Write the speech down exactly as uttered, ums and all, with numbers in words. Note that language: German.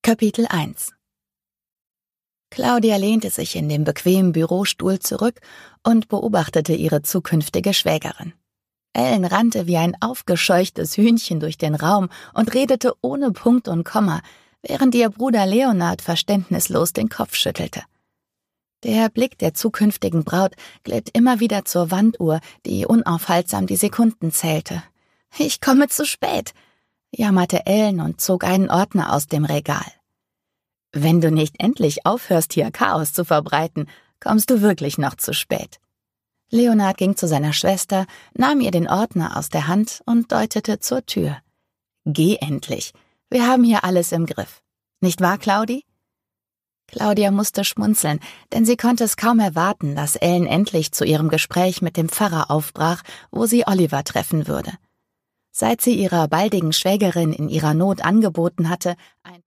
Kapitel eins. Claudia lehnte sich in dem bequemen Bürostuhl zurück und beobachtete ihre zukünftige Schwägerin. Ellen rannte wie ein aufgescheuchtes Hühnchen durch den Raum und redete ohne Punkt und Komma, während ihr Bruder Leonard verständnislos den Kopf schüttelte. Der Blick der zukünftigen Braut glitt immer wieder zur Wanduhr, die unaufhaltsam die Sekunden zählte. »Ich komme zu spät«, jammerte Ellen und zog einen Ordner aus dem Regal. »Wenn du nicht endlich aufhörst, hier Chaos zu verbreiten, kommst du wirklich noch zu spät.« Leonard ging zu seiner Schwester, nahm ihr den Ordner aus der Hand und deutete zur Tür. »Geh endlich, wir haben hier alles im Griff. Nicht wahr, Claudi?« Claudia musste schmunzeln, denn sie konnte es kaum erwarten, dass Ellen endlich zu ihrem Gespräch mit dem Pfarrer aufbrach, wo sie Oliver treffen würde. Seit sie ihrer baldigen Schwägerin in ihrer Not angeboten hatte, ein